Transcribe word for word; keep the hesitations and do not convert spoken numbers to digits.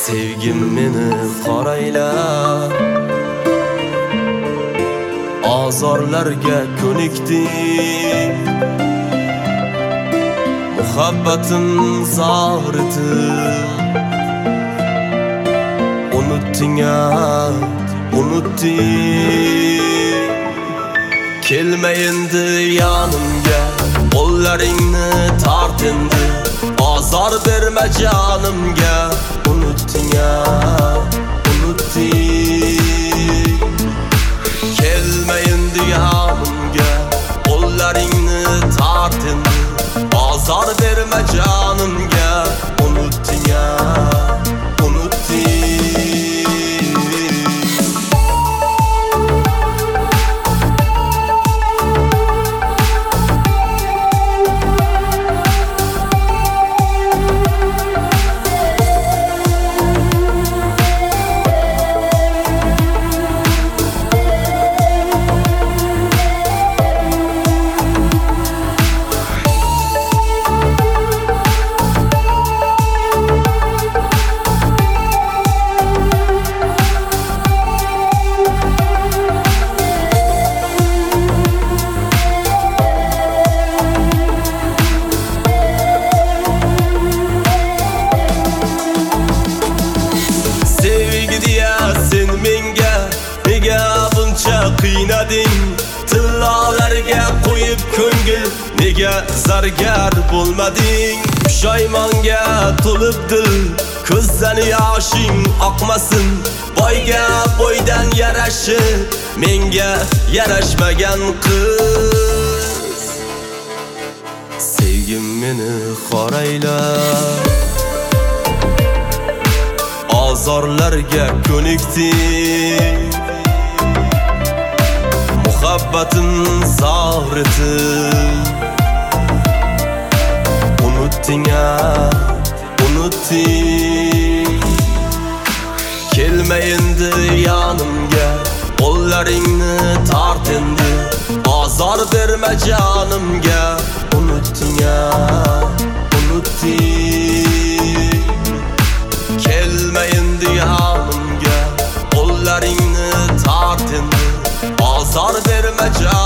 Sevgim meni qorayla, azorlarga ko'nikding. Muhabbatim zahritib unutding-a, unutding. Kelma endi yanimga, qo'llaringni tart endi. Azor berma jonimga, unutding-a, unutding. Kelma endi yanimga, qo'llaringni tart endi. Azor berma jonimga, unutding-a, unutding. Qiynading, tillolarga qo'yib ko'ngil, nega zargar bo'lmading? Pushaymonga to'lib dil, ko'zdan yoshing oqmasin. Boyga boydan yarashib, menga yarashmagan qiz. Sevgim meni qorayla, azorlarga ko'nikding. Muhabbatim zahritib unutding-a, unutding. Kelma endi yanimga, qo'llaringni tart endi. Azor berma jonimga, unutding-a, unutding. Kelma endi yanimga, qo'llaringni tart endi. Azor berma jonimga.